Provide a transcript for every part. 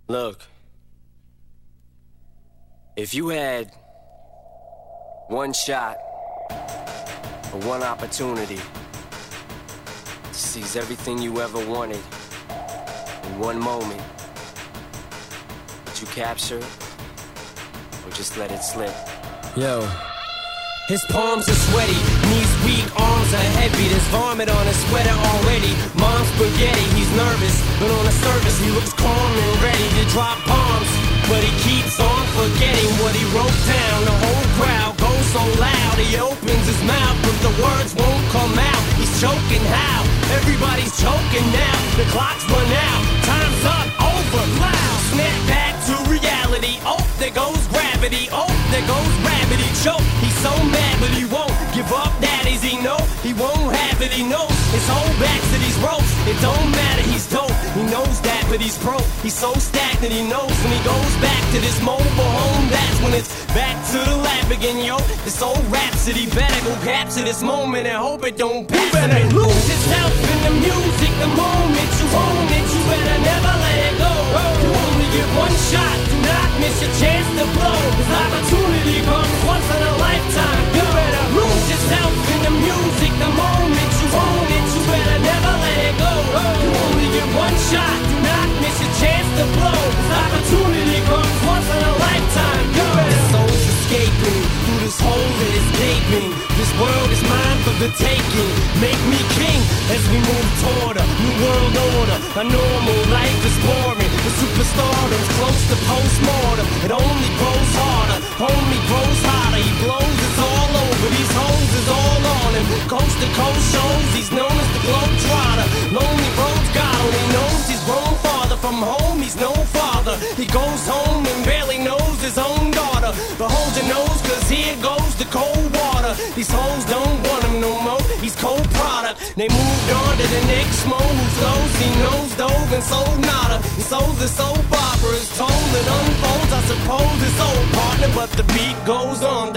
Look, if you had one shot or one opportunity to seize everything you ever wanted in one moment, would you capture it or just let it slip? Yo. His palms are sweaty, knees weak, arms are heavy. There's vomit on his sweater already. Mom's spaghetti, he's nervous, but on the surface he looks calm and ready to drop bombs. But he keeps on forgetting what he wrote down. The whole crowd goes so loud, he opens his mouth, but the words won't come out. He's choking how? Everybody's choking now. The clock's run out, time's up, over, loud. Snap back to reality. Oh, there goes gravity. Oh, there goes gravity. Choke. He's so mad, but he won't give up. That is, he know he won't have it. He knows his whole back to these ropes. It don't matter, he's dope. He knows that, but he's broke. He's so stagnant, he knows when he goes back to this mobile home. That's when it's back to the lab again, yo. This old rhapsody better go capture this moment and hope it don't pass. You better lose yourself in the music the moment you own it. You better never let it go. You only get one shot, do not miss your chance to blow. This opportunity comes once in a lifetime. You better lose yourself in the music the moment you own it. You better never let it go. You only get one shot, do not miss your chance to blow. This opportunity comes once in a lifetime. You better. The soul's escaping through this hole that is gaping. This world is mine for the taking. Make me king as we move toward a new world order. A normal life is boring. The superstardom's close to postmortem. It only grows harder. Homie grows hotter. He blows, it's all over. These hoes is all on him. Coast to coast shows. He's known as the Globetrotter. Lonely roads God only knows he's grown farther from home. He's no father. He goes home and barely knows his own daughter. But hold your nose, cause here goes the cold water. These hoes don't want him no more. He's cold product. They moved on to the next mo who flows. He knows dove and sold nada. And so the soap opera is told and unfolds. I suppose it's old partner, but the beat goes on.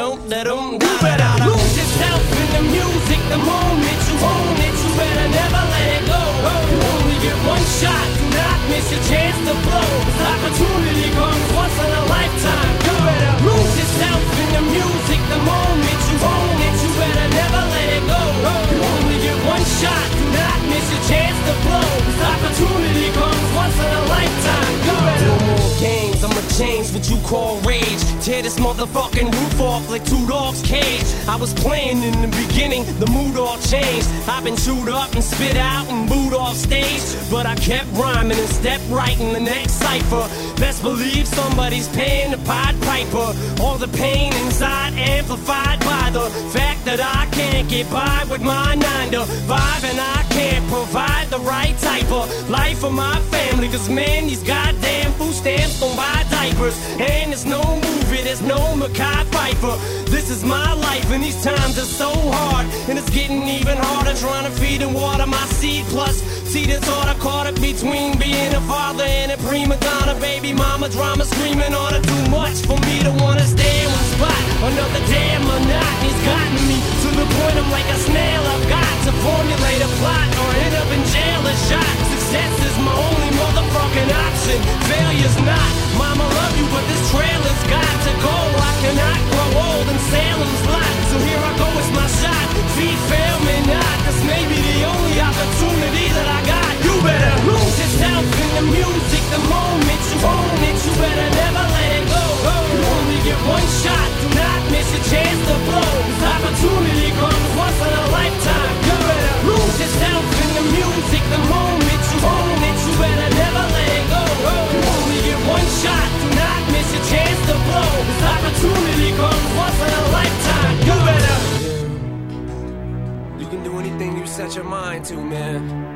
You better lose yourself in the music the moment you own it. You better never let it go. You only get one shot, do not miss your chance to blow. This opportunity comes once in a lifetime. You better lose yourself in the music the moment you own it. You better never let it go. You only get one shot, do not miss your chance to blow. This opportunity comes once in a lifetime. You better. No more games, I'ma change what you call rage. Tear this motherfucking roof off like two dogs' cage. I was playing in the beginning, the mood all changed. I've been chewed up and spit out and booed off stage, but I kept rhyming and stepped right in the next cipher. Best believe somebody's paying the Pied Piper. All the pain inside amplified by the fact that I can't get by with my 9 to 5, and I can't provide the right type of life for my family. Cause man, these goddamn food stamps don't buy diapers, and there's no movie, there's no Mekhi Phifer. This is my life and these times are so hard, and it's getting even harder trying to feed and water my seed. Plus, see this order caught up between being a father and a prima donna. Baby mama drama screaming ought to do much for me to wanna stay in one spot. Another damn monotony's gotten me to the point I'm like a snail. I've got to formulate a plot or end up in jail or shot. Success is my only motherfucking option. Failure's not. Mama love you, but this trailer's got to go. I cannot grow old in Salem's lot, so here I go, it's my shot. Feet fail me not. This may be the only opportunity that I got. You better lose yourself in the music the moment you own it. You better never let it go. You only get one shot, do not miss your chance to blow. This opportunity comes once in a lifetime. You better lose yourself in the music the moment you own it. You better never let it go. You only get one shot, do not miss your chance to blow. This opportunity comes once in a lifetime. You better. You can do anything you set your mind to, man.